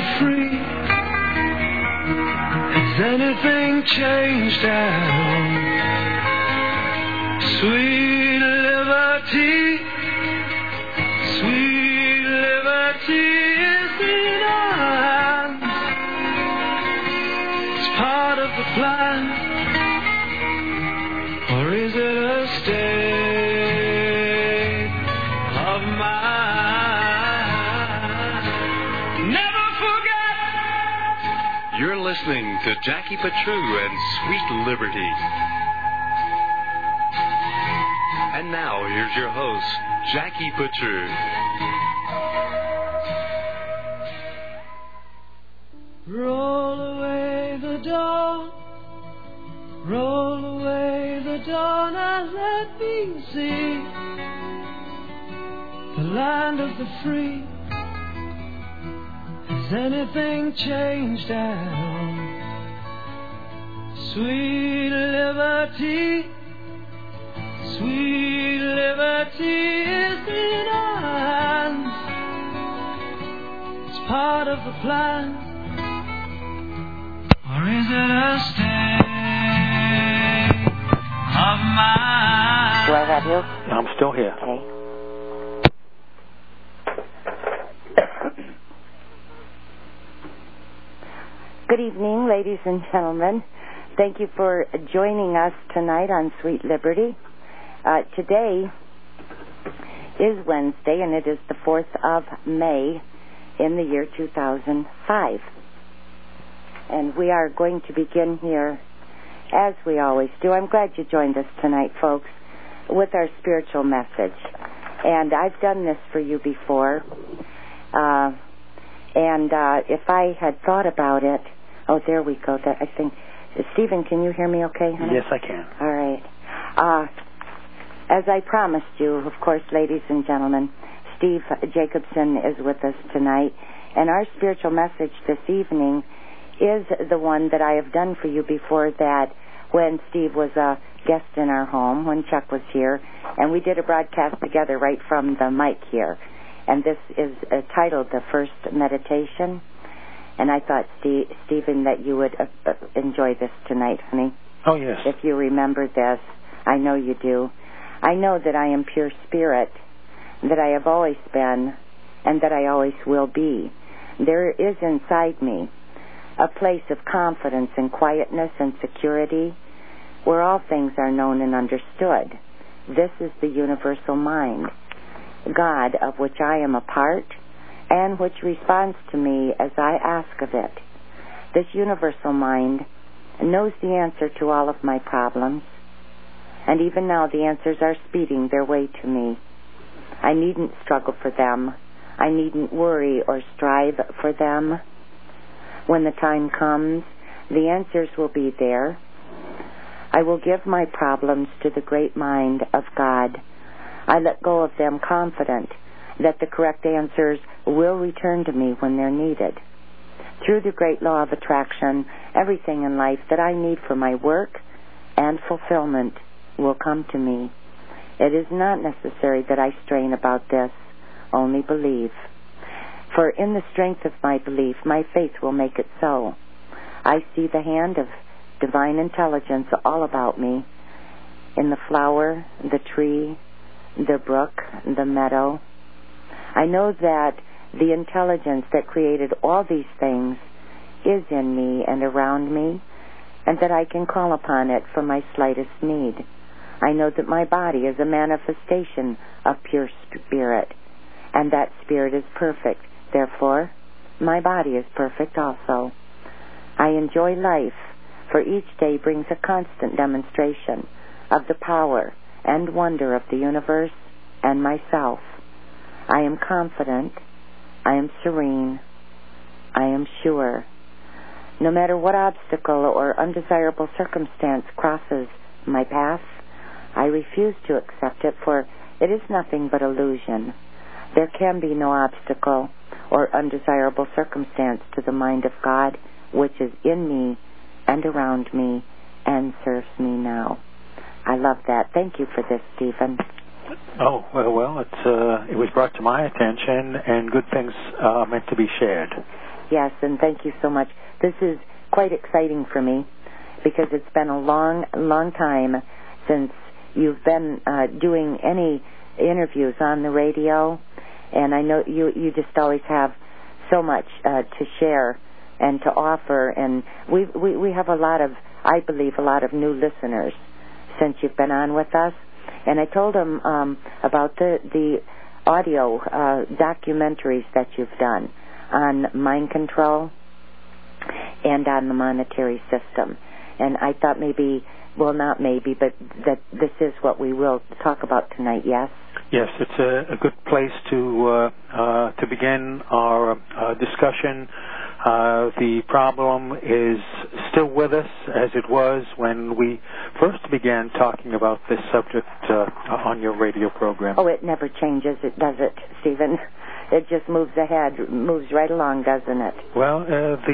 the free. Has anything changed at all? Sweet liberty, sweet liberty is in our hands. It's part of the plan, or is it a state of mind? Never forget. You're listening to Jackie Patru and Sweet Liberty. And now, here's your host, Jackie Patru. Roll away the dawn, roll away the dawn, and let me see the land of the free. Has anything changed at all? Sweet liberty, sweet liberty is in our hands. It's part of the plan, or is it a state of mind? Do I have you? I'm still here. Okay. Good evening, ladies and gentlemen. Thank you for joining us tonight on Sweet Liberty. Today is Wednesday, and it is the 4th of May in the year 2005. And we are going to begin here, as we always do. I'm glad you joined us tonight, folks, with our spiritual message. And I've done this for you before. If I had thought about it, oh, there we go. I think, Stephen, can you hear me okay, honey? Yes, I can. All right. As I promised you, of course, ladies and gentlemen, Steve Jacobson is with us tonight. And our spiritual message this evening is the one that I have done for you before, that when Steve was a guest in our home, when Chuck was here, and we did a broadcast together right from the mic here. And this is titled The First Meditation. And I thought, Stephen, that you would enjoy this tonight, honey. Oh, yes. If you remember this, I know you do. I know that I am pure spirit, that I have always been, and that I always will be. There is inside me a place of confidence and quietness and security where all things are known and understood. This is the universal mind, God, of which I am a part, and which responds to me as I ask of it. This universal mind knows the answer to all of my problems, and even now the answers are speeding their way to me. I needn't struggle for them. I needn't worry or strive for them. When the time comes, the answers will be there. I will give my problems to the great mind of God. I let go of them confident that the correct answers will return to me when they're needed. Through the great law of attraction, everything in life that I need for my work and fulfillment will come to me. It is not necessary that I strain about this, only believe. For in the strength of my belief, my faith will make it so. I see the hand of divine intelligence all about me, in the flower, the tree, the brook, the meadow. I know that the intelligence that created all these things is in me and around me, and that I can call upon it for my slightest need. I know that my body is a manifestation of pure spirit, and that spirit is perfect. Therefore, my body is perfect also. I enjoy life, for each day brings a constant demonstration of the power and wonder of the universe and myself. I am confident. I am serene. I am sure. No matter what obstacle or undesirable circumstance crosses my path, I refuse to accept it, for it is nothing but illusion. There can be no obstacle or undesirable circumstance to the mind of God, which is in me and around me and serves me now. I love that. Thank you for this, Stephen. Oh, well, it was brought to my attention, and good things are meant to be shared. yes, and thank you so much. This is quite exciting for me because it's been a long, long time since you've been doing any interviews on the radio, and I know you just always have so much to share and to offer, and we have I believe a lot of new listeners since you've been on with us. And I told them about the audio documentaries that you've done on mind control and on the monetary system. And I thought not maybe, but that this is what we will talk about tonight, yes? Yes, it's a good place to begin our discussion. The problem is still with us as it was when we first began talking about this subject on your radio program. Oh, it never changes, does it, Stephen? It just moves ahead, moves right along, doesn't it? Well,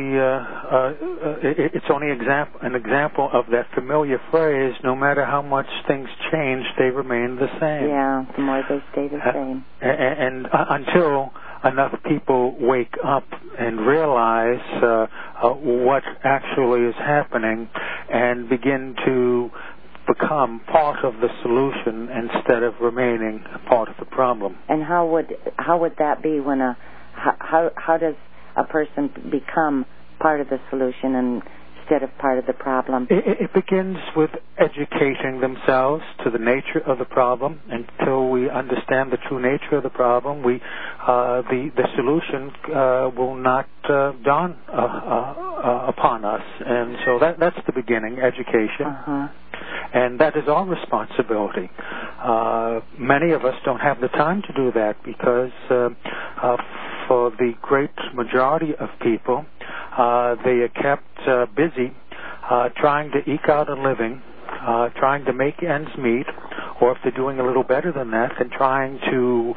it's only an example of that familiar phrase, no matter how much things change, they remain the same. Yeah, the more they stay the same. And until enough people wake up and realize what actually is happening and begin to become part of the solution instead of remaining part of the problem. And how would that be when how does a person become part of the solution instead of part of the problem? It begins with educating themselves to the nature of the problem. Until we understand the true nature of the problem, the solution will not dawn upon us. And so that's the beginning, education. Uh-huh. And that is our responsibility. Many of us don't have the time to do that because for the great majority of people, they are kept busy trying to eke out a living, trying to make ends meet, or if they're doing a little better than that, then trying to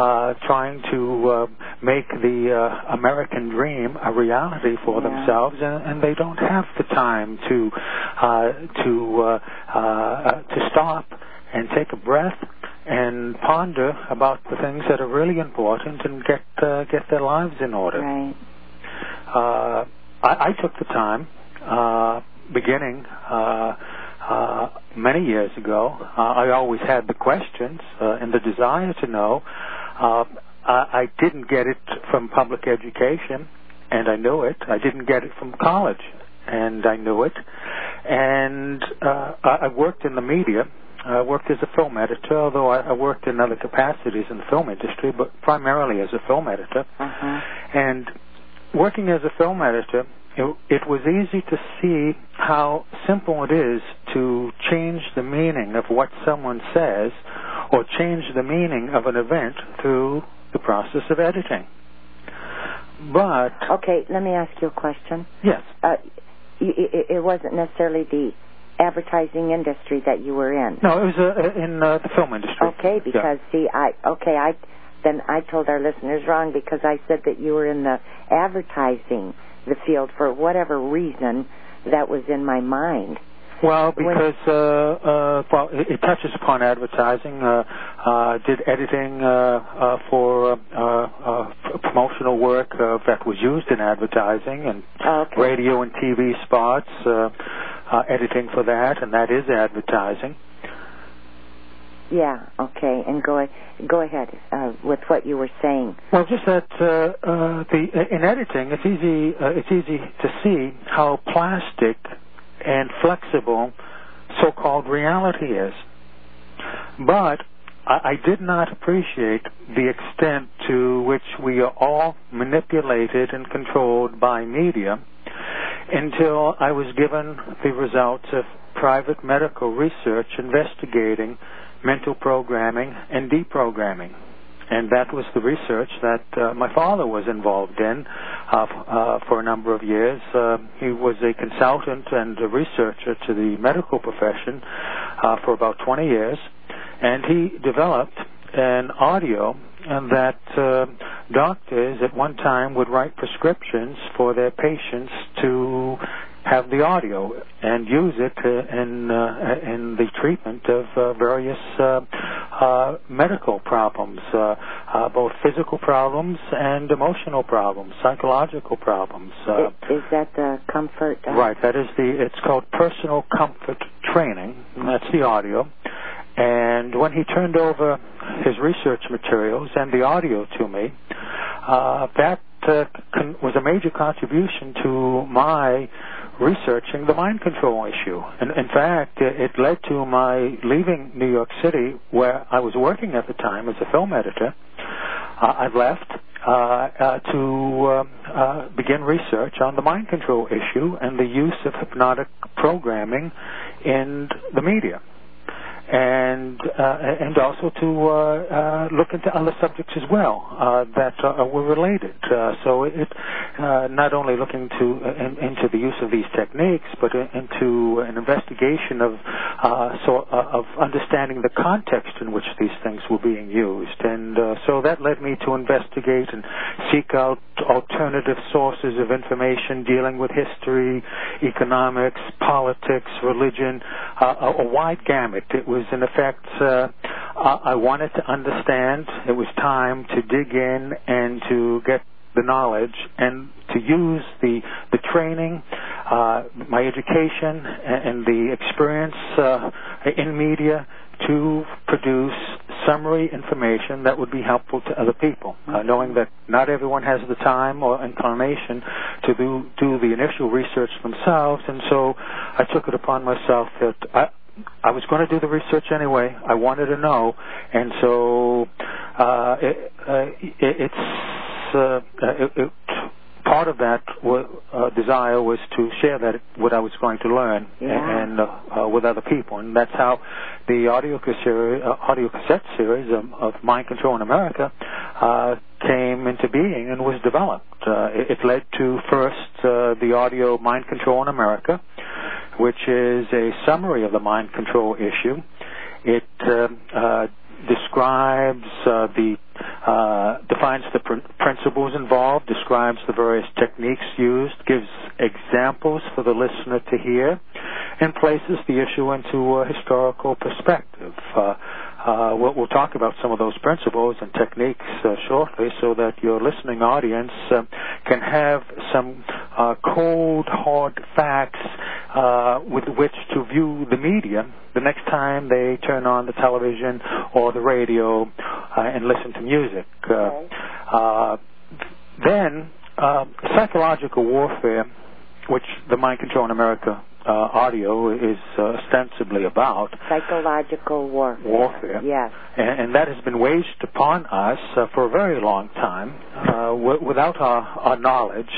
make the American dream a reality for themselves, and they don't have the time to stop and take a breath and ponder about the things that are really important and get their lives in order. Right. I took the time, beginning many years ago. I always had the questions and the desire to know. I didn't get it from public education, and I knew it. I didn't get it from college, and I knew it. And I worked in the media. I worked as a film editor, although I worked in other capacities in the film industry, but primarily as a film editor. Uh-huh. And working as a film editor, it was easy to see how simple it is to change the meaning of what someone says or change the meaning of an event through the process of editing. But... Okay, let me ask you a question. Yes. It wasn't necessarily the advertising industry that you were in. No, it was in the film industry. Okay, because, then I told our listeners wrong because I said that you were in the advertising the field for whatever reason that was in my mind. Well, because it touches upon advertising. Did editing for promotional work that was used in advertising and radio and TV spots. Editing for that, and that is advertising. Yeah. Okay. And go ahead with what you were saying. Well, just that in editing, it's easy to see how plastic and flexible so-called reality is. But I did not appreciate the extent to which we are all manipulated and controlled by media until I was given the results of private medical research investigating mental programming and deprogramming. And that was the research that my father was involved in for a number of years. He was a consultant and a researcher to the medical profession for about 20 years. And he developed an audio that doctors at one time would write prescriptions for their patients to have the audio and use it in the treatment of various medical problems, both physical problems and emotional problems, psychological problems. Is that the comfort? Right. That is it's called Personal Comfort Training. That's the audio. And when he turned over his research materials and the audio to me, that was a major contribution to my researching the mind control issue. And in fact, it led to my leaving New York City, where I was working at the time as a film editor. I left to begin research on the mind control issue and the use of hypnotic programming in the media. And also to look into other subjects as well that were related. So it not only looking into the use of these techniques, but into an investigation of understanding the context in which these things were being used. And so that led me to investigate and seek out alternative sources of information dealing with history, economics, politics, religion, a wide gamut. It was, in effect, I wanted to understand. It was time to dig in and to get the knowledge and to use the training, my education, and the experience in media to produce summary information that would be helpful to other people, knowing that not everyone has the time or inclination to do the initial research themselves. And so I took it upon myself that I was going to do the research anyway. I wanted to know, and so part of that desire was to share what I was going to learn and with other people, and that's how the audio cassette series of Mind Control in America came into being and was developed. It led to first the audio Mind Control in America, which is a summary of the mind control issue. It describes defines the principles involved, describes the various techniques used, gives examples for the listener to hear, and places the issue into a historical perspective. We'll talk about some of those principles and techniques shortly, so that your listening audience can have some cold, hard facts with which to view the media the next time they turn on the television or the radio and listen to music. Then psychological warfare, which the Mind Control in America audio is ostensibly about. Psychological warfare. Yes. And that has been waged upon us for a very long time without our knowledge.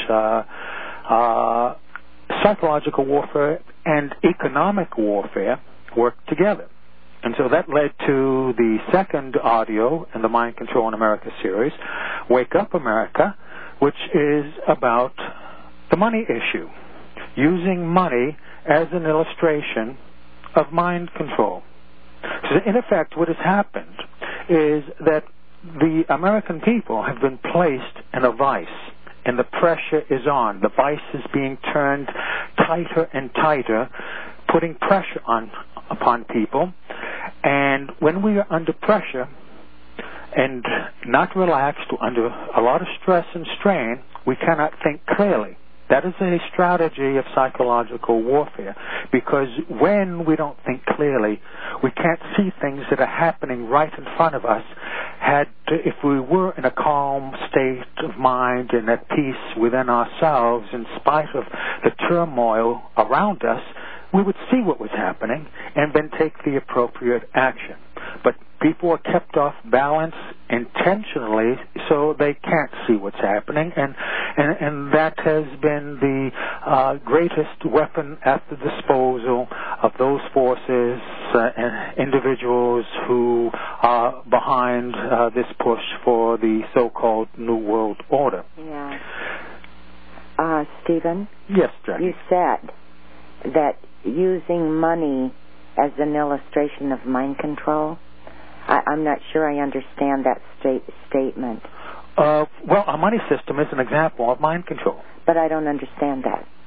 Psychological warfare and economic warfare work together. And so that led to the second audio in the Mind Control in America series, Wake Up America, which is about the money issue, using money as an illustration of mind control. So in effect, what has happened is that the American people have been placed in a vice, and the pressure is on. The vice is being turned tighter and tighter, putting pressure upon people. And when we are under pressure and not relaxed, or under a lot of stress and strain, we cannot think clearly. That is a strategy of psychological warfare, because when we don't think clearly, we can't see things that are happening right in front of us. If we were in a calm state of mind and at peace within ourselves, in spite of the turmoil around us, we would see what was happening and then take the appropriate action. But people are kept off balance intentionally, so they can't see what's happening, and that has been the greatest weapon at the disposal of those forces and individuals who are behind this push for the so-called New World Order. Yeah. Stephen? Yes, Jackie. You said that using money as an illustration of mind control. I'm not sure I understand that statement. Well, our money system is an example of mind control. But I don't understand that.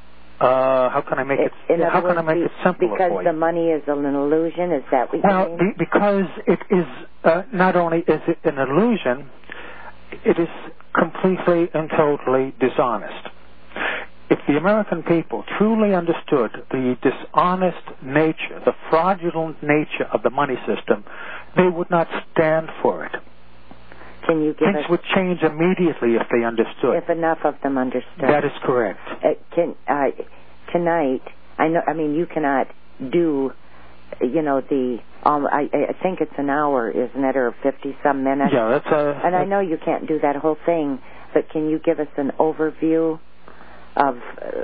how can I make it simpler because for you? the money is an illusion? Is that what you mean? Because it is not only is it an illusion, it is completely and totally dishonest. If the American people truly understood the dishonest nature, the fraudulent nature of the money system, they would not stand for it. Can you give Things would change immediately if they understood. If enough of them understood. That is correct. Tonight, I mean, you cannot do, I think it's an hour, isn't it, or 50-some minutes? Yeah, that's And I know you can't do that whole thing, but can you give us an overview of...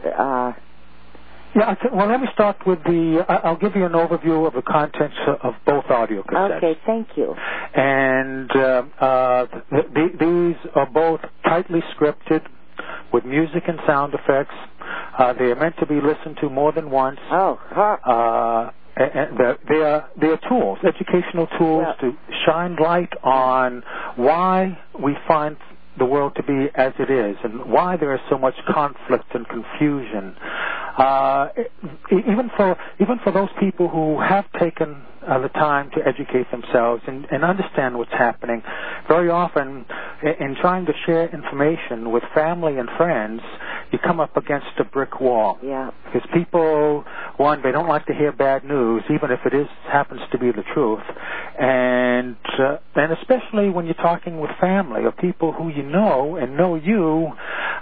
well, let me start with I'll give you an overview of the contents of both audio cassettes. Okay, thank you. And these are both tightly scripted with music and sound effects. They are meant to be listened to more than once. And they are tools, educational tools to shine light on why we find the world to be as it is and why there is so much conflict and confusion. Even for those people who have taken the time to educate themselves and understand what's happening, very often in trying to share information with family and friends, you come up against a brick wall. Yeah. Because people, one, they don't like to hear bad news, even if it happens to be the truth, and especially when you're talking with family or people who you know and know you,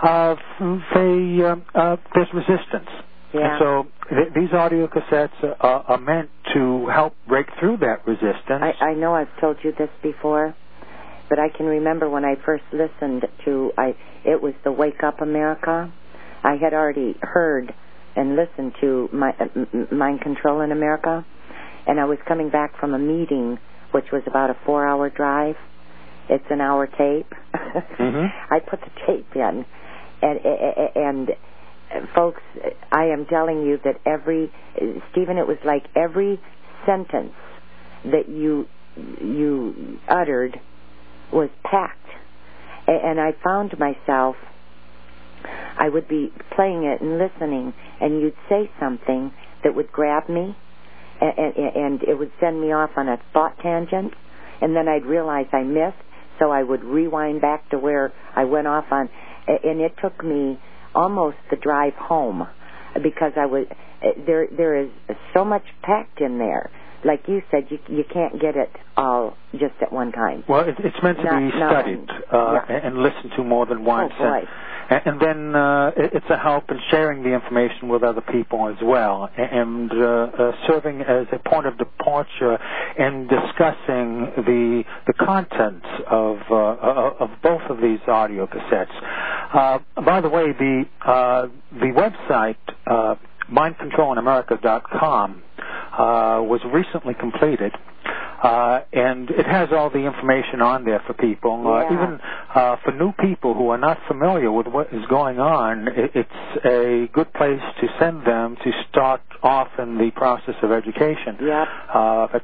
there's resistance. Yeah. And so these audio cassettes are meant to help break through that resistance. I know I've told you this before, but I can remember when I first listened to, it was the Wake Up America. I had already heard and listened to Mind Control in America, and I was coming back from a meeting, which was about a 4-hour drive. It's an hour tape. Mm-hmm. I put the tape in, and folks, I am telling you that Stephen, it was like every sentence that you uttered was packed. And I found myself, I would be playing it and listening, and you'd say something that would grab me, and it would send me off on a thought tangent, and then I'd realize I missed, so I would rewind back to where I went off on, and it took me almost the drive home, because there is so much packed in there. Like you said, you can't get it all just at one time. Well, it's meant to be studied and listened to more than once. Oh, boy. And then it's a help in sharing the information with other people as well, and serving as a point of departure in discussing the contents of both of these audio cassettes. By the way, the website mindcontrolinamerica.com was recently completed. And it has all the information on there for people. Even for new people who are not familiar with what is going on, it's a good place to send them to start off in the process of education. Yep. That's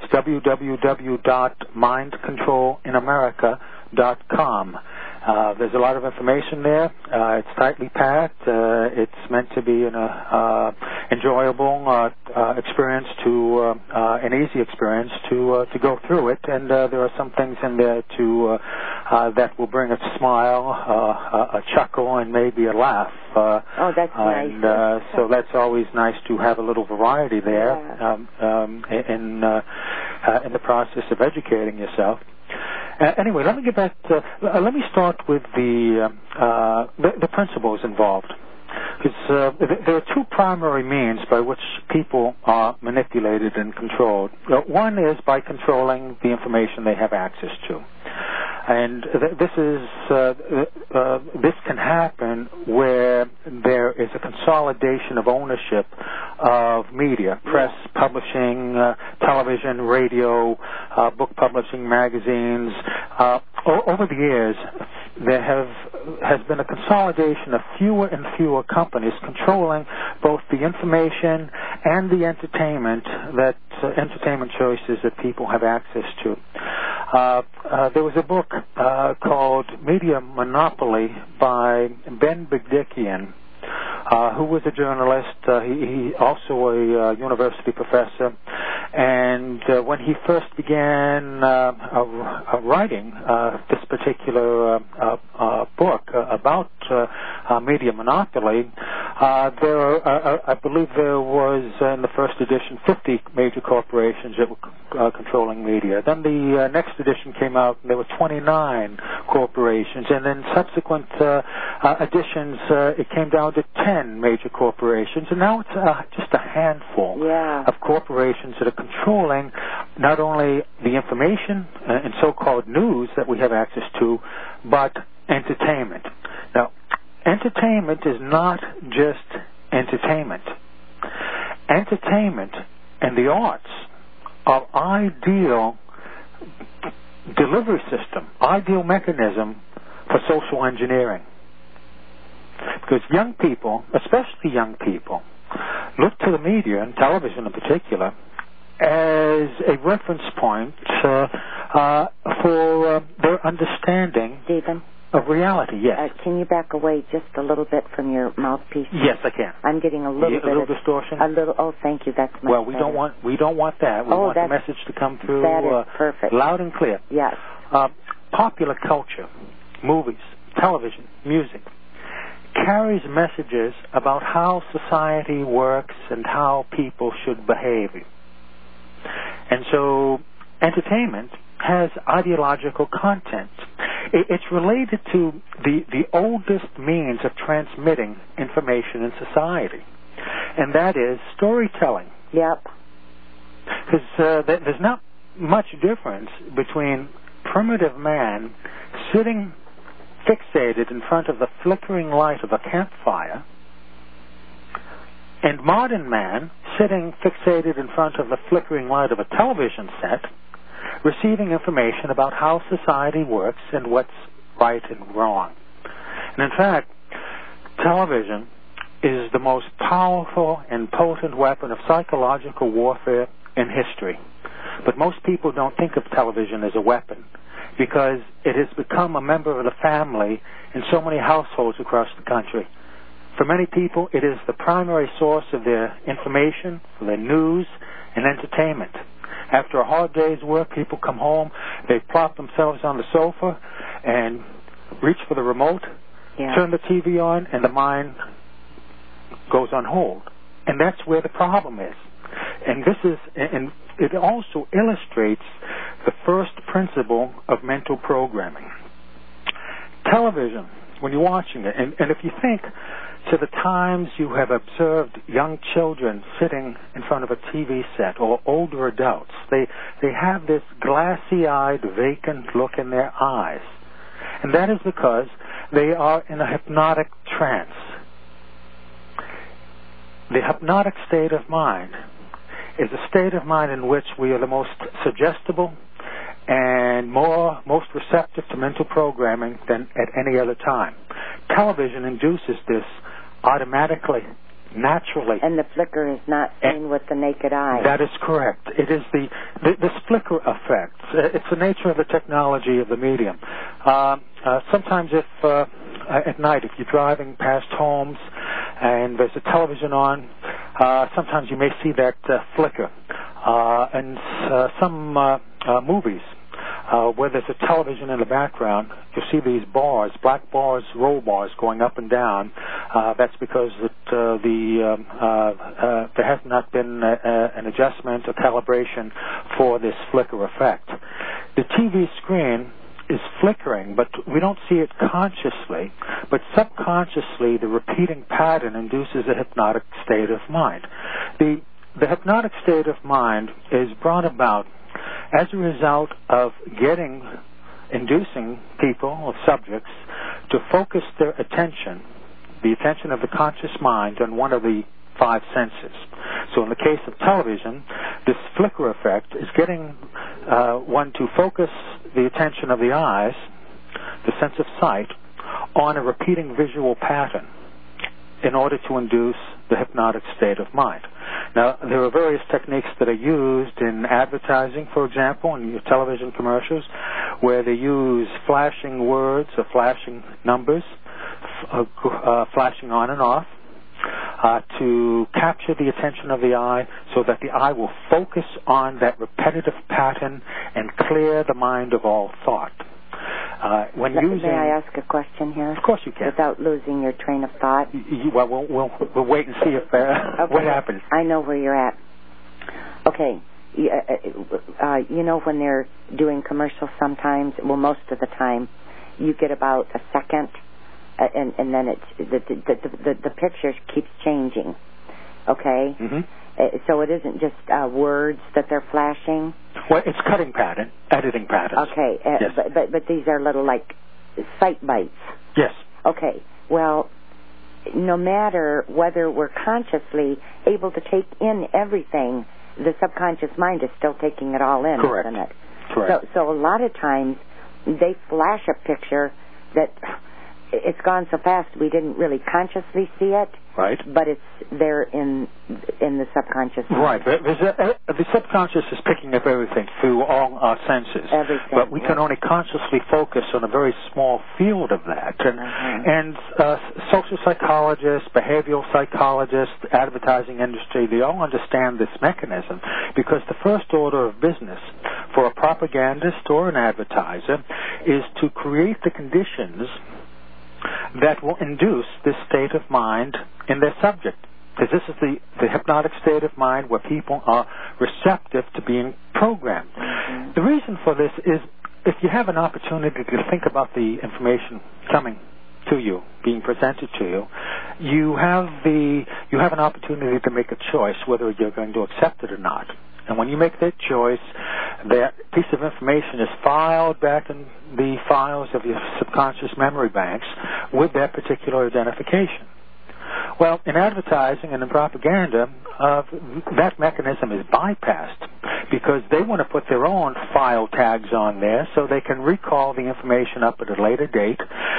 www.mindcontrolinamerica.com. There's a lot of information there. It's tightly packed. It's meant to be an enjoyable experience an easy experience to go through it. And there are some things in there that will bring a smile, a chuckle, and maybe a laugh. That's nice. So that's always nice to have a little variety there in the process of educating yourself. Anyway, let me get back to, let me start with the principles involved. Because there are two primary means by which people are manipulated and controlled. One is by controlling the information they have access to. And this can happen where there is a consolidation of ownership of media, press, publishing, television, radio, book publishing, magazines. Over the years, there has been a consolidation of fewer and fewer companies controlling both the information and the entertainment choices that people have access to. There was a book called Media Monopoly by Ben Bigdickian, who was a journalist. He also a university professor. And when he first began writing this particular book about media monopoly, I believe there was, in the first edition, 50 major corporations that were controlling media. Then the next edition came out, and there were 29 corporations. And then subsequent editions, it came down to 10 major corporations. And now it's just a handful of corporations that are controlling not only the information and so-called news that we have access to, but entertainment. Now, entertainment is not just entertainment. Entertainment and the arts are ideal delivery system, ideal mechanism for social engineering. Because young people, especially young people, look to the media, and television in particular, as a reference point for their understanding of reality. Yes. Can you back away just a little bit from your mouthpiece? Yes, I can. I'm getting a little distortion. A little. Oh, thank you. That's much well. We better. don't want that. We want the message to come through. That is perfect. Loud and clear. Yes. Popular culture, movies, television, music, carries messages about how society works and how people should behave. And so entertainment has ideological content. It's related to the oldest means of transmitting information in society, and that is storytelling. Yep. Because there's not much difference between primitive man sitting fixated in front of the flickering light of a campfire and modern man sitting fixated in front of the flickering light of a television set, receiving information about how society works and what's right and wrong. And in fact, television is the most powerful and potent weapon of psychological warfare in history. But most people don't think of television as a weapon because it has become a member of the family in so many households across the country. For many people, it is the primary source of their information, for their news, and entertainment. After a hard day's work, people come home, they plop themselves on the sofa and reach for the remote, turn the TV on, and the mind goes on hold. And that's where the problem is. And it also illustrates the first principle of mental programming. Television, when you're watching it, and if you think to the times you have observed young children sitting in front of a TV set or older adults, they have this glassy-eyed, vacant look in their eyes. And that is because they are in a hypnotic trance. The hypnotic state of mind is a state of mind in which we are the most suggestible and most receptive to mental programming than at any other time. Television induces this automatically, naturally. And the flicker is not seen with the naked eye. That is correct. It is this flicker effect. It's the nature of the technology of the medium. Sometimes if at night, if you're driving past homes and there's a television on, sometimes you may see that flicker. And some movies, where there's a television in the background, you'll see these bars, black bars, roll bars going up and down. That's because there has not been an adjustment or calibration for this flicker effect. The TV screen is flickering, but we don't see it consciously, but subconsciously the repeating pattern induces a hypnotic state of mind. The hypnotic state of mind is brought about as a result of inducing people or subjects to focus their attention, the attention of the conscious mind, on one of the five senses. So in the case of television, this flicker effect is getting one to focus the attention of the eyes, the sense of sight, on a repeating visual pattern in order to induce the hypnotic state of mind. Now, there are various techniques that are used in advertising, for example, in your television commercials, where they use flashing words or flashing numbers, flashing on and off, to capture the attention of the eye so that the eye will focus on that repetitive pattern and clear the mind of all thought. May I ask a question here? Of course you can. Without losing your train of thought? Well, we'll wait and see if okay. what happens. I know where you're at. Okay. You know when they're doing commercials sometimes, well, most of the time, you get about a second, and then the picture keeps changing. Okay? Mm-hmm. So it isn't just words that they're flashing? Well, it's cutting pattern, editing patterns. Okay, yes. but these are little, like, sight bites. Yes. Okay, well, no matter whether we're consciously able to take in everything, the subconscious mind is still taking it all in, Correct. isn't it? Correct. So a lot of times they flash a picture that it's gone so fast we didn't really consciously see it. Right. But it's there in the subconscious mind. Right. The subconscious is picking up everything through all our senses. Everything. But we can only consciously focus on a very small field of that. And social psychologists, behavioral psychologists, advertising industry, they all understand this mechanism because the first order of business for a propagandist or an advertiser is to create the conditions that will induce this state of mind in their subject. Because this is the hypnotic state of mind where people are receptive to being programmed. Mm-hmm. The reason for this is if you have an opportunity to think about the information coming to you, being presented to you, you have an opportunity to make a choice whether you're going to accept it or not. And when you make that choice, that piece of information is filed back in the files of your subconscious memory banks with that particular identification. Well, in advertising and in propaganda, that mechanism is bypassed because they want to put their own file tags on there so they can recall the information up at a later date,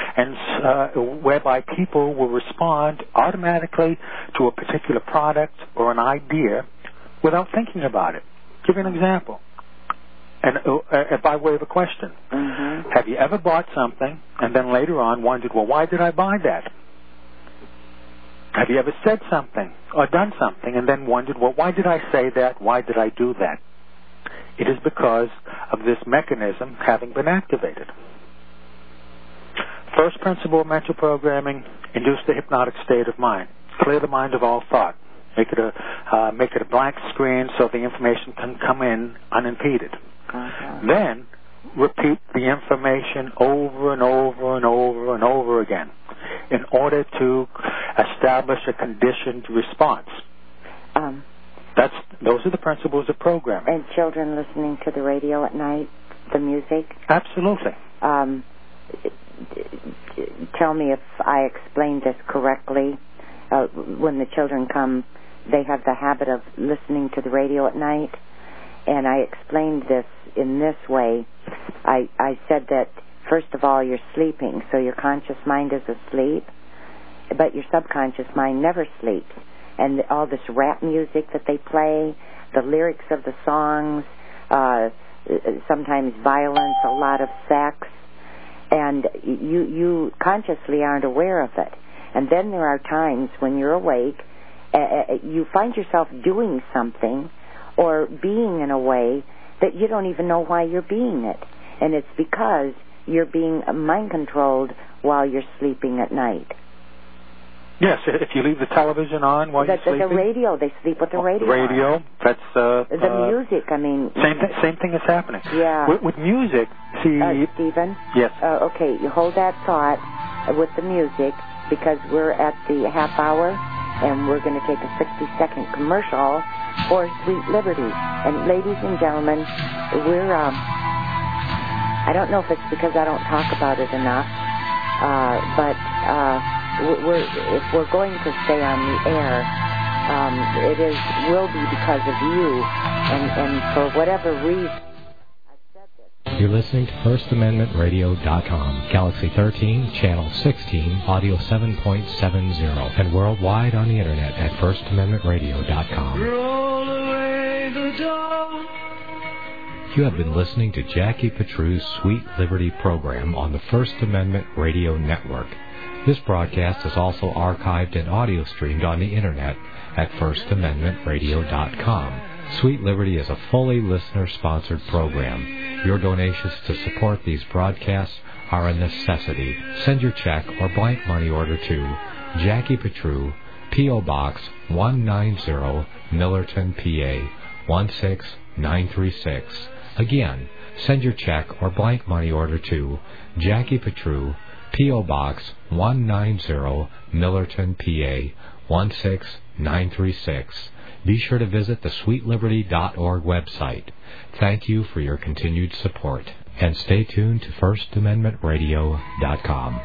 and whereby people will respond automatically to a particular product or an idea without thinking about it. Give you an example, and by way of a question. Mm-hmm. Have you ever bought something and then later on wondered, well, why did I buy that? Have you ever said something or done something and then wondered, well, why did I say that? Why did I do that? It is because of this mechanism having been activated. First principle of mental programming, induce the hypnotic state of mind. Clear the mind of all thought. Make it a blank screen so the information can come in unimpeded. Uh-huh. Then repeat the information over and over and over and over again in order to establish a conditioned response. Those are the principles of programming. And children listening to the radio at night, the music? Absolutely. Tell me if I explained this correctly. When the children come, they have the habit of listening to the radio at night, and I explained this in this way. I said that, first of all, you're sleeping, so your conscious mind is asleep, but your subconscious mind never sleeps. And all this rap music that they play, the lyrics of the songs, sometimes violence, a lot of sex, and you consciously aren't aware of it. And then there are times when you're awake, you find yourself doing something or being in a way that you don't even know why you're being it. And it's because you're being mind-controlled while you're sleeping at night. Yes, if you leave the television on while you're sleeping. The radio, they sleep with the radio. Radio, that's... the music, I mean... Same thing is happening. Yeah. With music, see... Stephen? Yes. Okay, you hold that thought with the music, because we're at the half hour, and we're going to take a 60-second commercial for Sweet Liberty. And ladies and gentlemen, we're... I don't know if it's because I don't talk about it enough, but... if we're going to stay on the air, will be because of you, and for whatever reason, I've said this. You're listening to FirstAmendmentRadio.com, Galaxy 13, Channel 16, Audio 7.70, and worldwide on the Internet at FirstAmendmentRadio.com. Roll away the dawn. You have been listening to Jackie Petru's Sweet Liberty program on the First Amendment Radio Network. This broadcast is also archived and audio streamed on the Internet at firstamendmentradio.com. Sweet Liberty is a fully listener-sponsored program. Your donations to support these broadcasts are a necessity. Send your check or blank money order to Jackie Petru, P.O. Box 190, Millerton, PA 16936. Again, send your check or blank money order to Jackie Petru, P.O. Box 190, Millerton, PA 16936. Be sure to visit the sweetliberty.org website. Thank you for your continued support. And stay tuned to firstamendmentradio.com.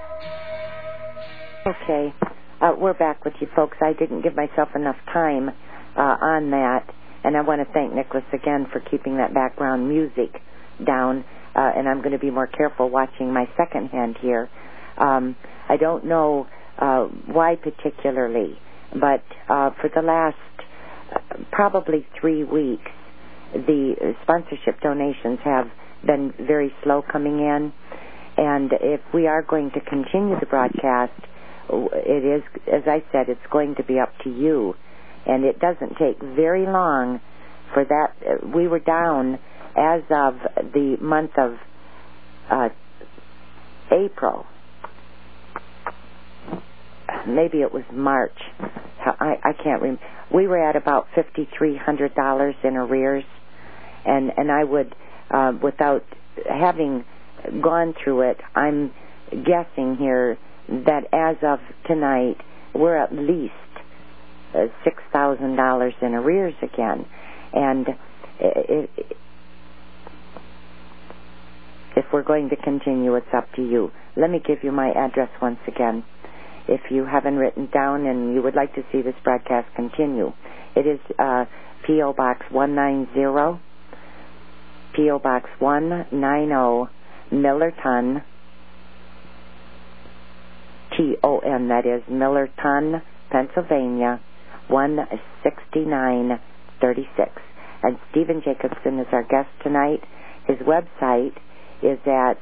Okay. We're back with you, folks. I didn't give myself enough time on that. And I want to thank Nicholas again for keeping that background music down. And I'm going to be more careful watching my second hand here. I don't know why particularly, but for the last probably 3 weeks, the sponsorship donations have been very slow coming in. And if we are going to continue the broadcast, it is, as I said, it's going to be up to you. And it doesn't take very long for that. We were down as of the month of April. Maybe it was March. I can't remember. We were at about $5,300 in arrears. And I would, without having gone through it, I'm guessing here that as of tonight, we're at least $6,000 in arrears again. And if we're going to continue, it's up to you. Let me give you my address once again. If you haven't written down and you would like to see this broadcast continue, it is P.O. Box 190, P.O. Box 190, Millerton, T-O-N, that is, Millerton, Pennsylvania, 16936. And Stephen Jacobson is our guest tonight. His website is at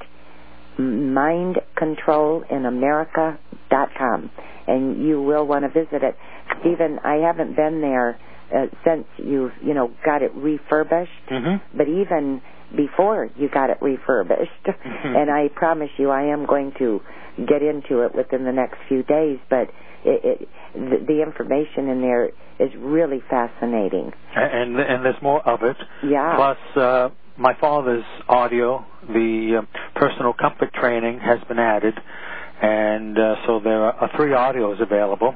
mindcontrolinamerica.com, and you will want to visit it. Stephen, I haven't been there since you've, got it refurbished, but even before you got it refurbished, and I promise you I am going to get into it within the next few days, but the information in there is really fascinating. And there's more of it. Yeah. Plus, my father's audio, the personal comfort training, has been added, and so there are 3 audios available.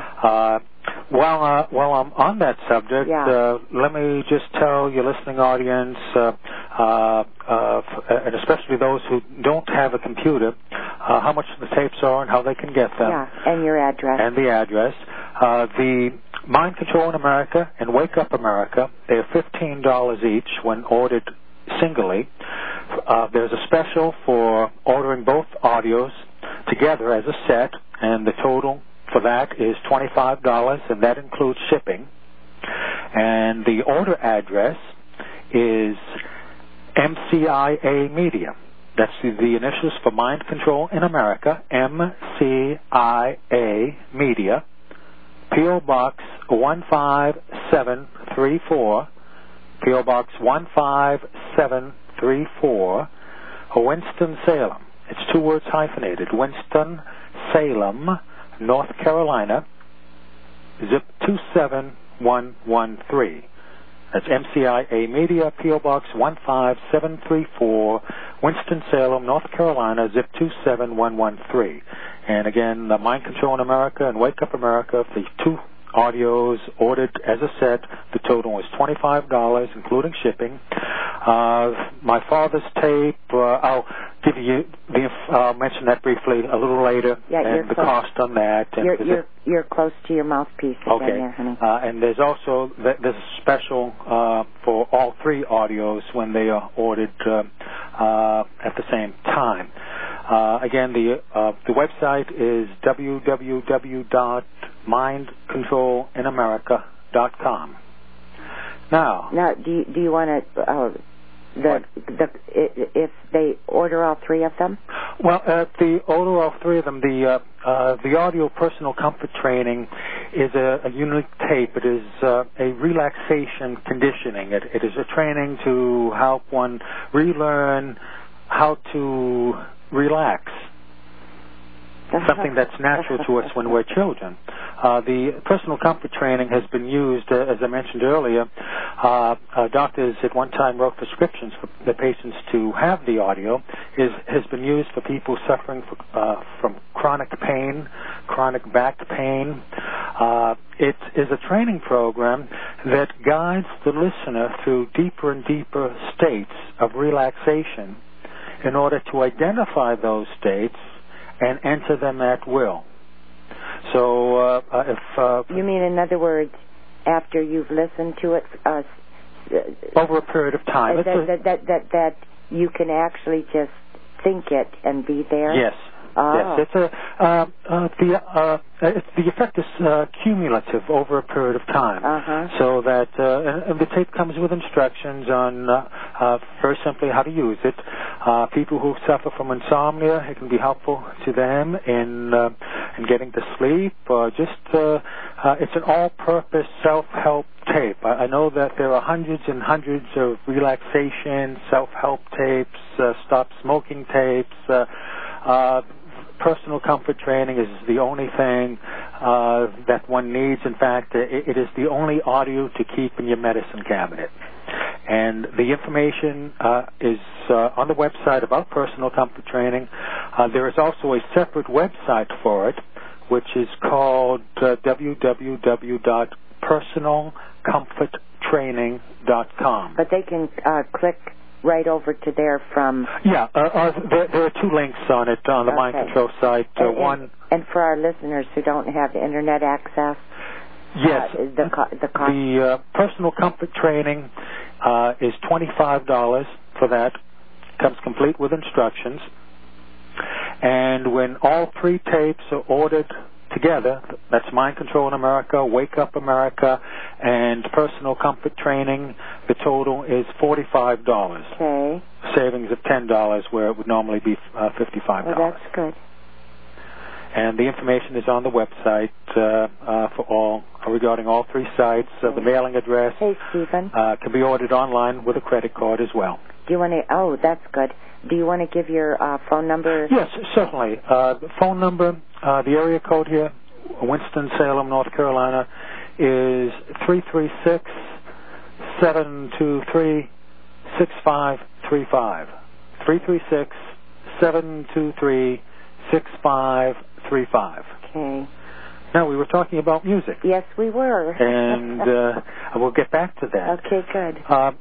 While I'm on that subject, let me just tell your listening audience, and especially those who don't have a computer, how much the tapes are and how they can get them. Yeah, and your address. And the address. The Mind Control in America and Wake Up America, they're $15 each when ordered singly. There's a special for ordering both audios together as a set, and the total for that is $25, and that includes shipping. And the order address is MCIA Media. That's the initials for Mind Control in America, MCIA Media, P.O. Box 15734, P.O. Box 15734, Winston-Salem. It's 2 words hyphenated. Winston-Salem, North Carolina, zip 27113. That's MCIA Media, P.O. Box 15734, Winston-Salem, North Carolina, zip 27113. And again, the Mind Control in America and Wake Up America, the 2 audios ordered as a set, the total was $25, including shipping. My father's tape, I'll give you I'll mention that briefly a little later, and the cost on that. And you're close to your mouthpiece again, okay. honey. And there's also there's a special for all 3 audios when they are ordered at the same time. Again, the website is www.mindcontrolinamerica.com. Now, do you want to if they order all 3 of them? Well, all three of them, the audio personal comfort training is a unique tape. It is a relaxation conditioning. It is a training to help one relearn how to relax, something that's natural to us when we're children. The personal comfort training has been used, as I mentioned earlier. Doctors at one time wrote prescriptions for the patients to have the audio. Has been used for people suffering from chronic pain, chronic back pain. It is a training program that guides the listener through deeper and deeper states of relaxation in order to identify those states and enter them at will. So if... you mean, in other words, after you've listened to it... over a period of time. That you can actually just think it and be there? Yes. Oh. Yes, the effect is cumulative over a period of time. So that and the tape comes with instructions on very simply how to use it. People who suffer from insomnia, it can be helpful to them in getting to sleep. It's an all-purpose self-help tape. I know that there are hundreds and hundreds of relaxation self-help tapes, stop smoking tapes. Personal comfort training is the only thing that one needs. In fact, it is the only audio to keep in your medicine cabinet. And the information is on the website about personal comfort training. There is also a separate website for it, which is called www.personalcomforttraining.com. But they can click right over to there from... Yeah, there are two links on it on the Mind Control site. And for our listeners who don't have internet access? Yes. The cost? The personal comfort training is $25 for that. Comes complete with instructions. And when all three tapes are ordered together, that's Mind Control in America, Wake Up America, and Personal Comfort Training, the total is $45. Okay. Savings of $10 where it would normally be $55. Well, that's good. And the information is on the website regarding all three sites. The mailing address can be ordered online with a credit card as well. Do you want to? Oh, that's good. Do you want to give your phone number? Yes, certainly. The phone number, the area code here, Winston-Salem, North Carolina, is 336-723-6535. 336-723-6535. Okay. Now, we were talking about music. Yes, we were. And we'll get back to that. Okay, good.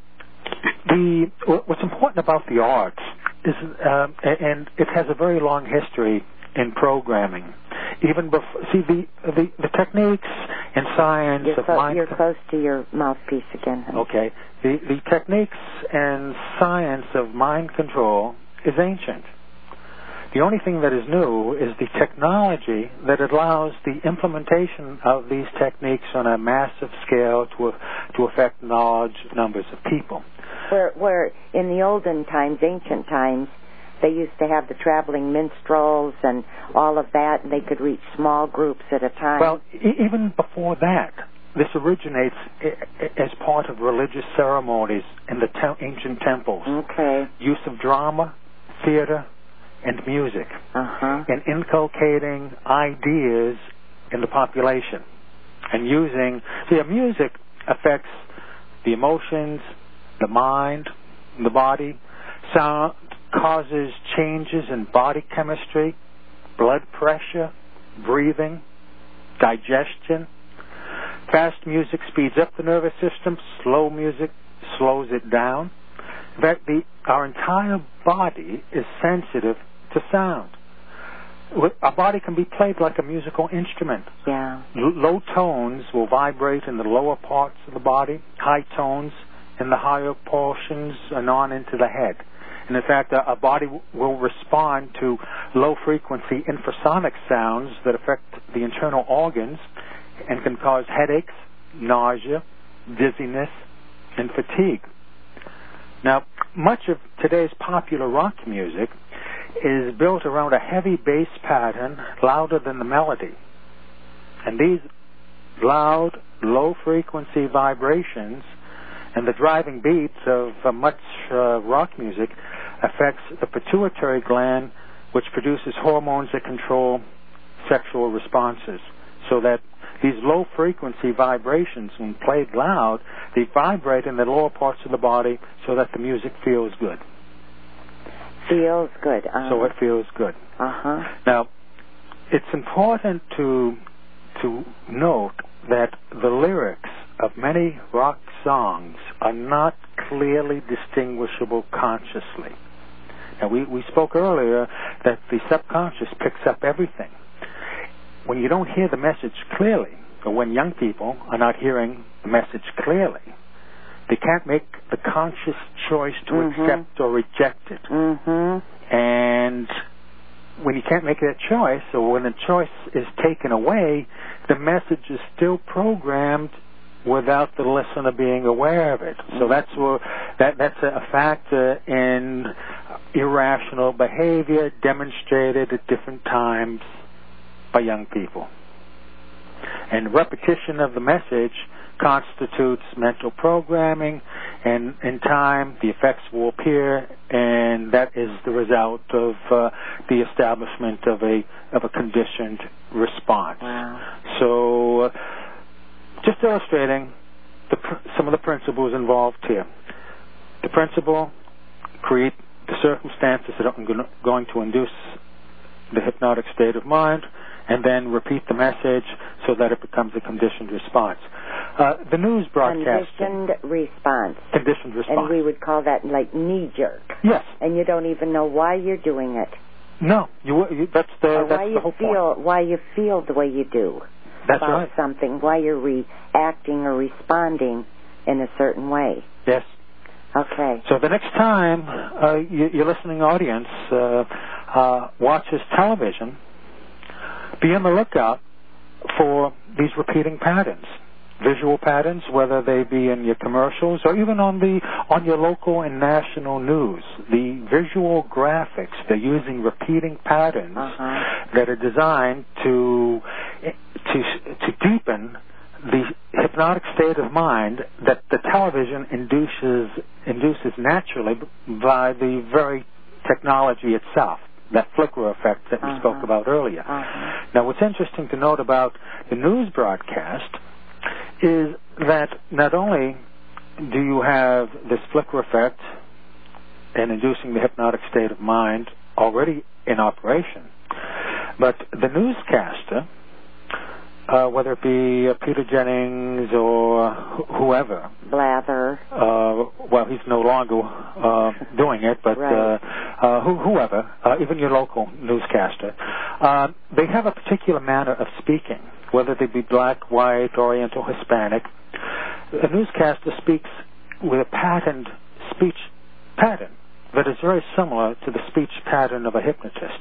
What's important about the arts is, and it has a very long history in programming. Even before, the techniques and science of mind. You're close to your mouthpiece again. Honey. Okay. The techniques and science of mind control is ancient. The only thing that is new is the technology that allows the implementation of these techniques on a massive scale to affect large numbers of people. Where in the olden times, ancient times, they used to have the traveling minstrels and all of that, and they could reach small groups at a time. Well, even before that, this originates as part of religious ceremonies in the ancient temples. Okay. Use of drama, theater, and music, and inculcating ideas in the population, and using... music affects the emotions, the mind, the body. Sound causes changes in body chemistry, blood pressure, breathing, digestion. Fast music speeds up the nervous system. Slow music slows it down. In fact, our entire body is sensitive to sound. Our body can be played like a musical instrument. Yeah. Low tones will vibrate in the lower parts of the body. High tones in the higher portions and on into the head. And in fact, our body will respond to low-frequency infrasonic sounds that affect the internal organs and can cause headaches, nausea, dizziness, and fatigue. Now, much of today's popular rock music is built around a heavy bass pattern louder than the melody. And these loud, low-frequency vibrations and the driving beats of much rock music affects the pituitary gland, which produces hormones that control sexual responses. So that these low-frequency vibrations, when played loud, they vibrate in the lower parts of the body so that the music feels good. Feels good. So it feels good. Now, it's important to note that the lyrics of many rock songs are not clearly distinguishable consciously. Now, we spoke earlier that the subconscious picks up everything. When you don't hear the message clearly, or when young people are not hearing the message clearly, they can't make the conscious choice to accept or reject it. And when you can't make that choice, or when the choice is taken away, the message is still programmed without the listener being aware of it. So that's a factor in irrational behavior demonstrated at different times by young people. And repetition of the message constitutes mental programming, and in time the effects will appear, and that is the result of the establishment of a conditioned response. Wow. So, just illustrating some of the principles involved here. The principle: create the circumstances that are going to induce the hypnotic state of mind, and then repeat the message so that it becomes a conditioned response. The news broadcast. Conditioned response. Conditioned response. And we would call that like knee-jerk. Yes. And you don't even know why you're doing it. No, that's the whole point. Why you feel the way you do. That's about right. Something, why you're reacting or responding in a certain way. Yes. Okay. So the next time your listening audience watches television, be on the lookout for these repeating patterns, visual patterns, whether they be in your commercials or even on your local and national news. The visual graphics, they're using repeating patterns that are designed to deepen the hypnotic state of mind that the television induces naturally by the very technology itself, that flicker effect that we spoke about earlier. Now, what's interesting to note about the news broadcast is that not only do you have this flicker effect in inducing the hypnotic state of mind already in operation, but the newscaster, whether it be Peter Jennings or whoever. Blather. Well, he's no longer doing it, but whoever, even your local newscaster, they have a particular manner of speaking, whether they be black, white, Oriental, Hispanic. A newscaster speaks with a patterned speech pattern that is very similar to the speech pattern of a hypnotist.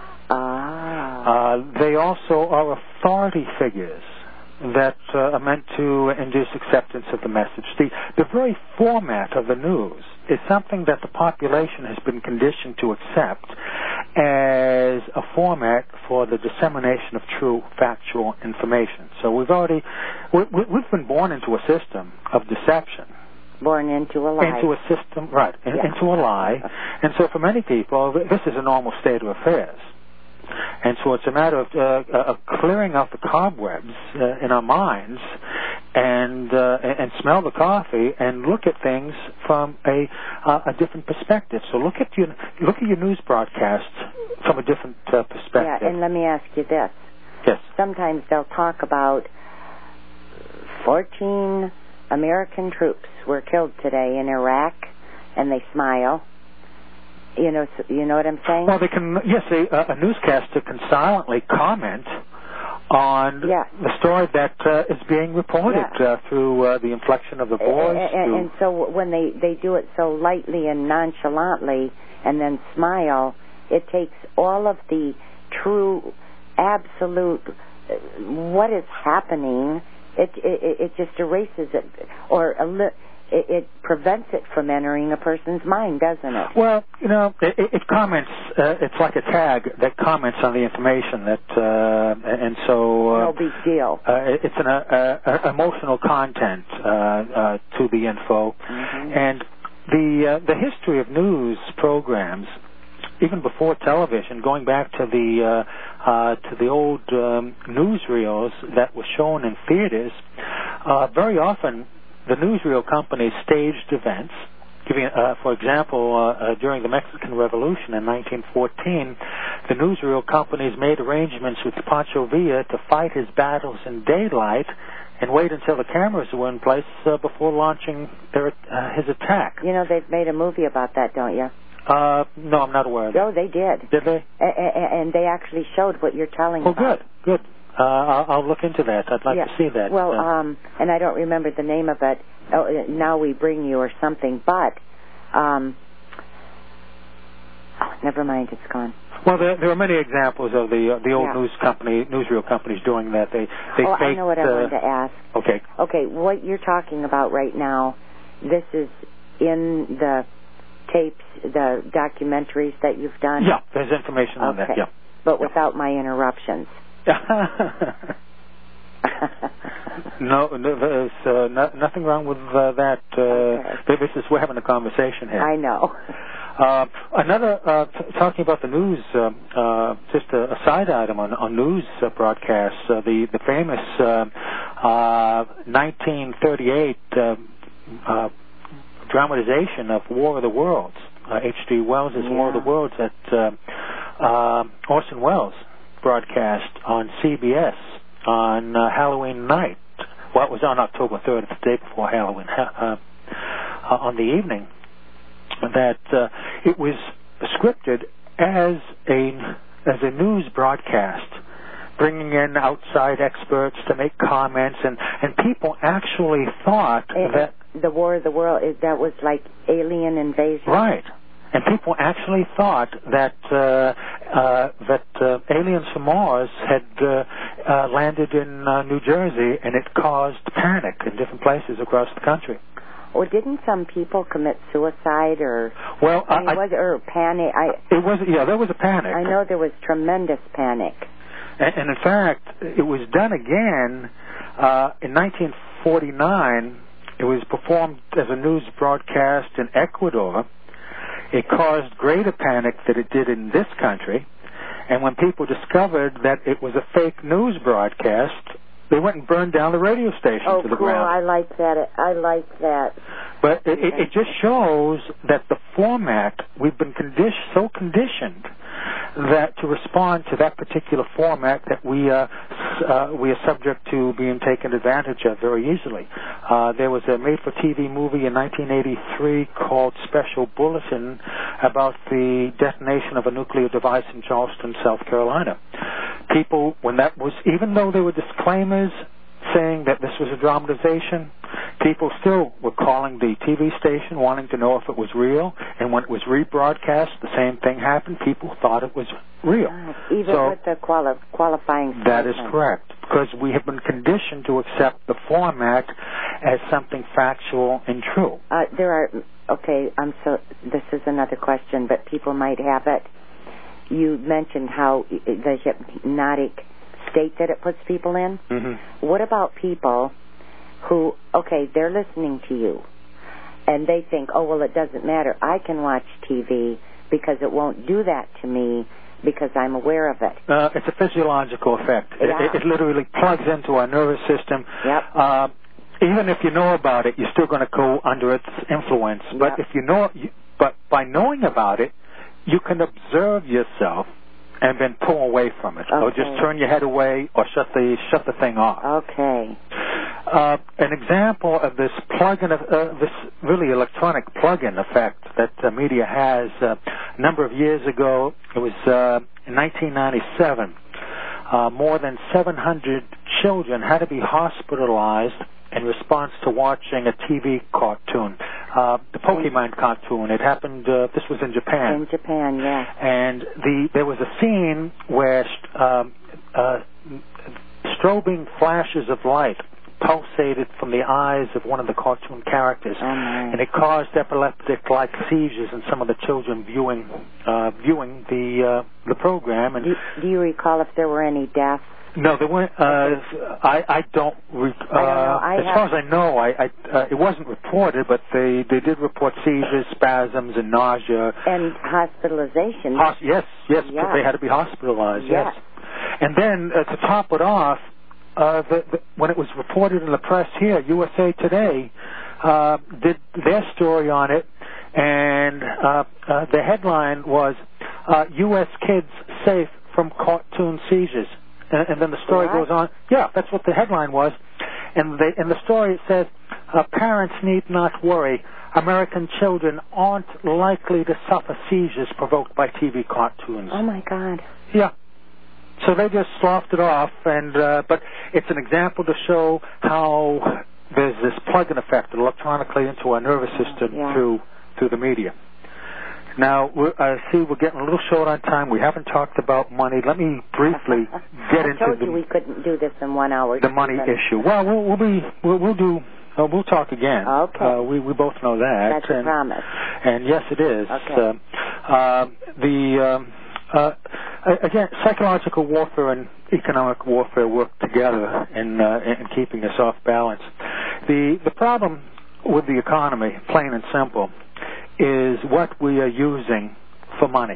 They also are authority figures that are meant to induce acceptance of the message. The very format of the news is something that the population has been conditioned to accept as a format for the dissemination of true factual information. So we've been born into a system of deception. Born into a lie. Into a system, right, into a lie. And so for many people, this is a normal state of affairs. And so it's a matter of clearing out the cobwebs in our minds and smell the coffee and look at things from a different perspective. So look at your news broadcasts from a different perspective. Yeah, and let me ask you this. Yes. Sometimes they'll talk about 14 American troops were killed today in Iraq, and they smile. You know what I'm saying? Well, they can. Yes, a newscaster can silently comment on the story that is being reported through the inflection of the voice. And so when they do it so lightly and nonchalantly, and then smile, it takes all of the true, absolute, what is happening. It just erases it, or it prevents it from entering a person's mind, doesn't it? Well, it comments. It's like a tag that comments on the information and so. No big deal. It's an emotional content to the info, and the history of news programs, even before television, going back to the old newsreels that were shown in theaters, very often the newsreel companies staged events. For example, during the Mexican Revolution in 1914, the newsreel companies made arrangements with Pancho Villa to fight his battles in daylight and wait until the cameras were in place before launching his attack. They've made a movie about that, don't you? No, I'm not aware of that. No, they did. Did they? And they actually showed what you're telling about. Oh, good. I'll look into that. I'd like to see that. Well, and I don't remember the name of it. Oh, Now We Bring You or something, but never mind, it's gone. Well, there are many examples of the old newsreel companies doing that. They faked, I know what I wanted to ask. Okay. Okay, what you're talking about right now, this is in the tapes, the documentaries that you've done? Yeah, there's information on that, yeah. But without my interruptions. No, there's nothing wrong with that. We're having a conversation here. I know. Talking about the news, just a side item on news broadcasts, the famous 1938 dramatization of War of the Worlds, H.G. Wells' War of the Worlds that Orson Welles broadcast on CBS on Halloween night. Well, it was on October 3rd, the day before Halloween, on the evening, that it was scripted as a news broadcast, bringing in outside experts to make comments, and people actually thought that the War of the World, that was like alien invasion. Right. And people actually thought that aliens from Mars had landed in New Jersey, and it caused panic in different places across the country. Or didn't some people commit suicide or? Well, or panic? There was a panic. I know there was tremendous panic. And in fact, it was done again in 1949. It was performed as a news broadcast in Ecuador. It caused greater panic than it did in this country. And when people discovered that it was a fake news broadcast, they went and burned down the radio station to the ground. I like that. But it just shows that the format, we've been so conditioned that to respond to that particular format that we are subject to being taken advantage of very easily. There was a made-for-TV movie in 1983 called Special Bulletin about the detonation of a nuclear device in Charleston, South Carolina. People, even though there were disclaimers saying that this was a dramatization, people still were calling the TV station wanting to know if it was real, and when it was rebroadcast, the same thing happened. People thought it was real. Even with the qualifying statement. That is correct, because we have been conditioned to accept the format as something factual and true. This is another question, but people might have it. You mentioned how the hypnotic state that it puts people in. Mm-hmm. What about people who, they're listening to you, and they think, it doesn't matter. I can watch TV because it won't do that to me because I'm aware of it. It's a physiological effect. Yeah. It literally plugs into our nervous system. Yep. Even if you know about it, you're still going to go under its influence. But but by knowing about it, you can observe yourself and then pull away from it, or just turn your head away, or shut the thing off. Okay. An example of this plug-in, this really electronic plug-in effect that the media has. A number of years ago, it was in 1997. More than 700 children had to be hospitalized in response to watching a TV cartoon, the Pokemon cartoon. It happened, this was in Japan. In Japan, yes. And there was a scene where strobing flashes of light pulsated from the eyes of one of the cartoon characters, and it caused epileptic-like seizures in some of the children viewing the program. And do you recall if there were any deaths? No, there weren't. I don't. As far as I know, it wasn't reported, but they did report seizures, spasms, and nausea. And hospitalization. Yes, they had to be hospitalized. Yes. And then to top it off, when it was reported in the press here, USA Today did their story on it, and the headline was "U.S. Kids Safe from Cartoon Seizures." And then the story goes on. Yeah, that's what the headline was. And in the story it says, parents need not worry. American children aren't likely to suffer seizures provoked by TV cartoons. Oh, my God. Yeah. So they just sloughed it off. But it's an example to show how there's this plug-in effect electronically into our nervous system through the media. Now, I see we're getting a little short on time. We haven't talked about money. Let me briefly get into I told you we couldn't do this in 1 hour. The money issue. Well, we'll talk again. Okay. We both know that. That's a promise. And yes, it is. Okay. Again, psychological warfare and economic warfare work together in keeping us off balance. The problem with the economy, plain and simple, is what we are using for money.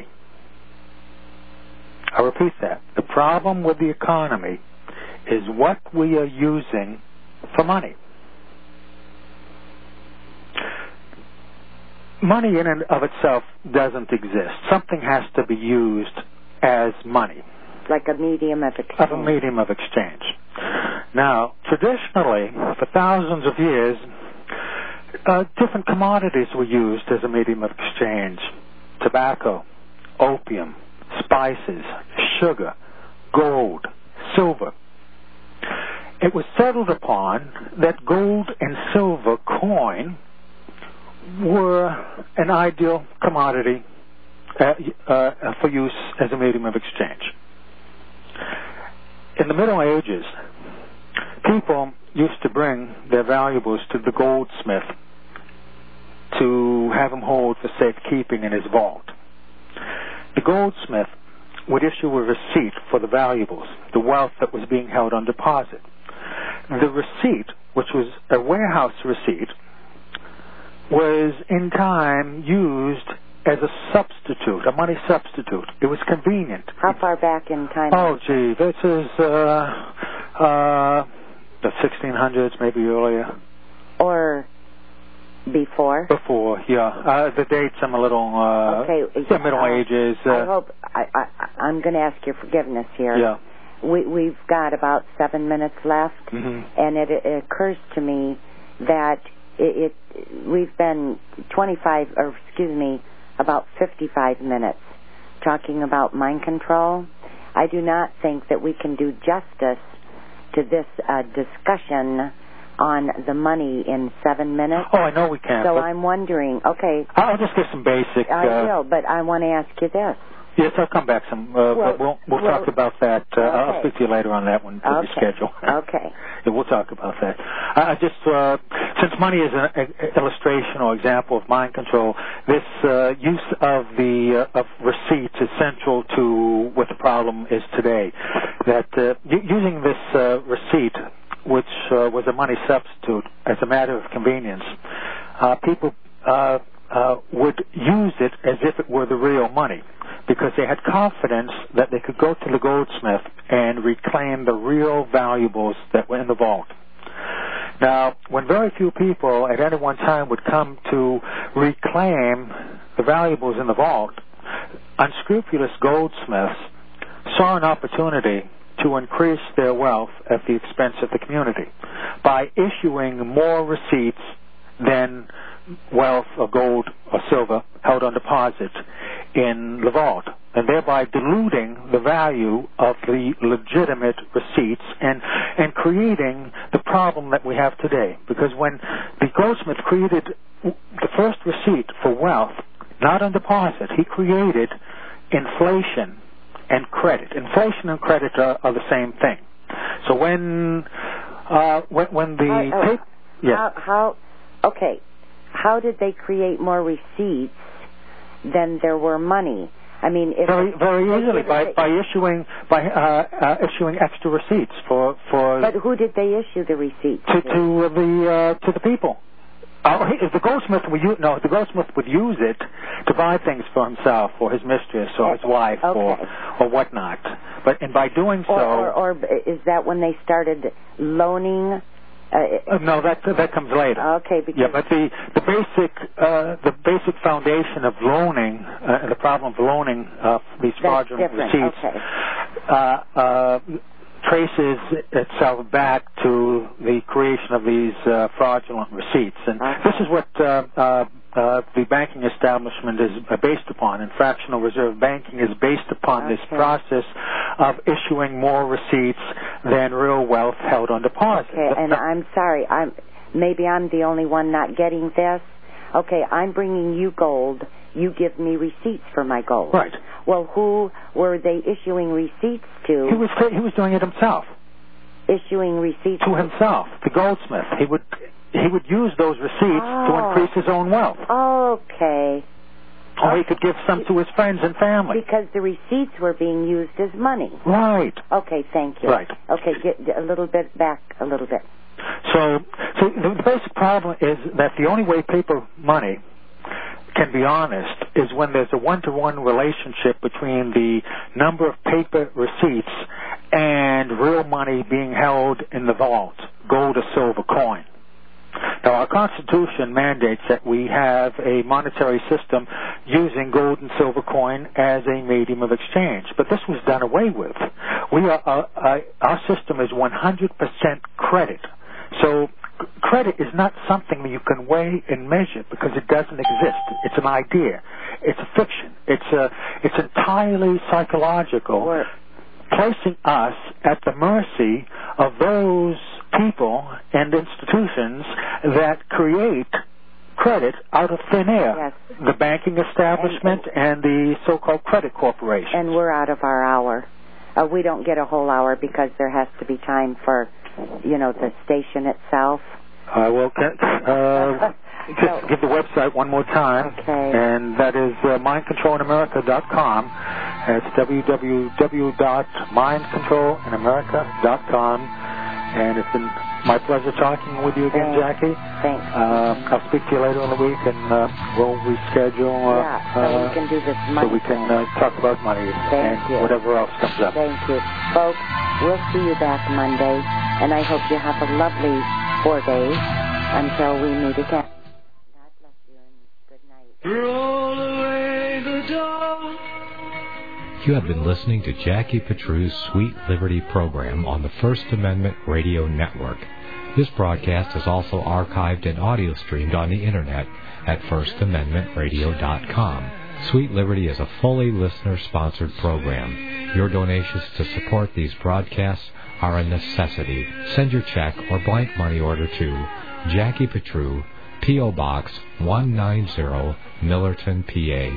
I repeat that. The problem with the economy is what we are using for money. Money in and of itself doesn't exist. Something has to be used as money. Like a medium of exchange. Of a medium of exchange. Now, traditionally, for thousands of years, different commodities were used as a medium of exchange. Tobacco, opium, spices, sugar, gold, silver. It was settled upon that gold and silver coin were an ideal commodity for use as a medium of exchange. In the Middle Ages, people used to bring their valuables to the goldsmith to have them hold for safekeeping in his vault. The goldsmith would issue a receipt for the valuables, the wealth that was being held on deposit. The receipt, which was a warehouse receipt, was in time used as a substitute, a money substitute. It was convenient. How far back in time? Oh, gee, this is the 1600s, maybe earlier. Or before? Before, yeah. The dates I'm a little... the Middle Ages. I hope... I'm going to ask your forgiveness here. Yeah. We've got about 7 minutes left, and it occurs to me that we've been about 55 minutes talking about mind control. I do not think that we can do justice to this discussion on the money in 7 minutes. Oh, I know we can. So I'm wondering, okay. I'll just give some basic... I will, but I want to ask you this. Yes, I'll come back some. But we'll talk about that. Okay. I'll speak to you later on that one to the schedule. Okay. Yeah, we'll talk about that. I just, since money is an illustration or example of mind control, this use of receipts is central to what the problem is today. That using this receipt, which was a money substitute, as a matter of convenience, people would use it as if it were the real money, because they had confidence that they could go to the goldsmith and reclaim the real valuables that were in the vault. Now, when very few people at any one time would come to reclaim the valuables in the vault, unscrupulous goldsmiths saw an opportunity to increase their wealth at the expense of the community by issuing more receipts than wealth of gold or silver held on deposit in the vault, and thereby diluting the value of the legitimate receipts and creating the problem that we have today. Because when the goldsmith created the first receipt for wealth, not on deposit, he created inflation and credit. Inflation and credit are the same thing. So when when the how did they create more receipts than there were money? I mean, very easily by issuing extra receipts for. But who did they issue the receipts to the people? If the goldsmith would use it to buy things for himself or his mistress or his wife or whatnot. But by doing so, or is that when they started loaning? No, that comes later. Okay, because but the basic foundation of loaning and the problem of loaning these fraudulent receipts traces itself back to the creation of these fraudulent receipts, and this is what the banking establishment is based upon, and fractional reserve banking is based upon this process of issuing more receipts than real wealth held on deposit. Okay, and I'm sorry, maybe I'm the only one not getting this. Okay, I'm bringing you gold. You give me receipts for my gold. Right. Well, who were they issuing receipts to? He was doing it himself. Issuing receipts to himself, the goldsmith. He would use those receipts to increase his own wealth. Okay. Or he could give some to his friends and family. Because the receipts were being used as money. Right. Okay, thank you. Right. Okay, get a little bit back a little bit. So the basic problem is that the only way paper money can be honest is when there's a one-to-one relationship between the number of paper receipts and real money being held in the vault, gold or silver coin. Now, our Constitution mandates that we have a monetary system using gold and silver coin as a medium of exchange, but this was done away with. Our system is 100% credit. So credit is not something that you can weigh and measure because it doesn't exist. It's an idea. It's a fiction. It's entirely psychological, placing us at the mercy of those people and institutions that create credit out of thin air. Yes. The banking establishment and the so-called credit corporations. And we're out of our hour. We don't get a whole hour because there has to be time for, the station itself. I will just give the website one more time. Okay. And that is mindcontrolinamerica.com. It's www.mindcontrolinamerica.com. And it's been my pleasure talking with you again, Jackie. Thanks. I'll speak to you later in the week, and we'll reschedule. So we can do this money. So we can talk about money and whatever else comes up. Thank you. Folks, we'll see you back Monday, and I hope you have a lovely 4 days until we meet again. God bless you, and good night. Roll away the door. You have been listening to Jackie Petru's Sweet Liberty program on the First Amendment Radio Network. This broadcast is also archived and audio streamed on the Internet at firstamendmentradio.com. Sweet Liberty is a fully listener-sponsored program. Your donations to support these broadcasts are a necessity. Send your check or blank money order to Jackie Petru, P.O. Box 190, Millerton, PA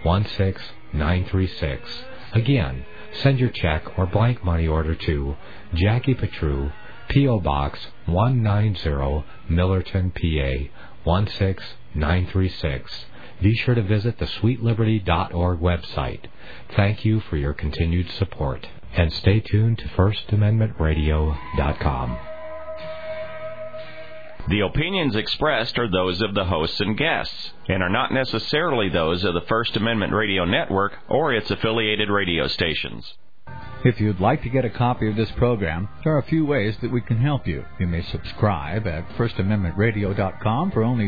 16936. Again, send your check or blank money order to Jackie Petru, P.O. Box 190, Millerton, PA 16936. Be sure to visit the sweetliberty.org website. Thank you for your continued support. And stay tuned to firstamendmentradio.com. The opinions expressed are those of the hosts and guests, and are not necessarily those of the First Amendment Radio Network or its affiliated radio stations. If you'd like to get a copy of this program, there are a few ways that we can help you. You may subscribe at firstamendmentradio.com for only